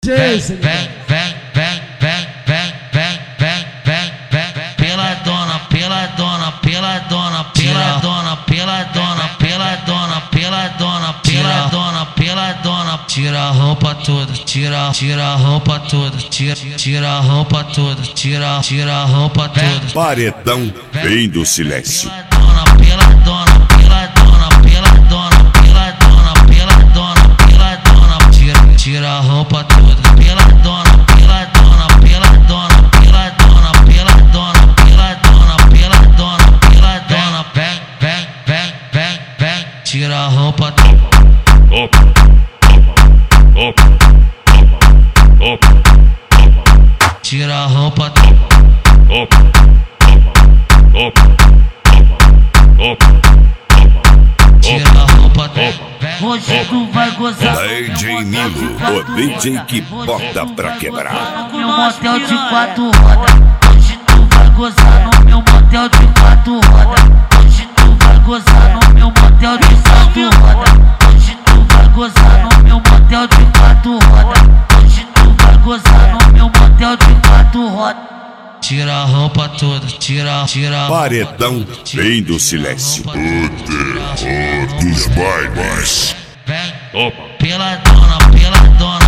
Vem, vem, vem, vem, vem, vem, vem, vem, vem, vem, pela dona, pela dona, pela dona, pela dona, pela dona, pela dona, pela dona, pela dona, pela dona, tira a roupa toda, tira a roupa toda, tira a roupa toda, tira a roupa toda. Paredão vem do silêncio. Pela dona, pela dona, pela dona, pela dona, pela dona, pela dona, tira a roupa toda. Pela dona, pela dona, pela dona, pela dona, pela dona, pela dona, pela dona, pela dona, vem, vem, vem, vem, vem, tira a roupa toda. Tira a roupa toda. Tira a roupa toda. Hoje tu vai gozar DJ Nilo, o DJ que bota pra quebrar. no meu motel de 4 rodas. Hoje tu vai gozar no meu motel de 4 rodas. Hoje tu vai gozar no meu motel de 4 rodas. Hoje tu vai gozar no meu motel de 4 rodas. Hoje tu vai gozar no meu motel de 4 rodas. Tira a roupa toda, tira. Paredão vem do silêncio. O terror dos bailes. Vem, pela dona, pela dona.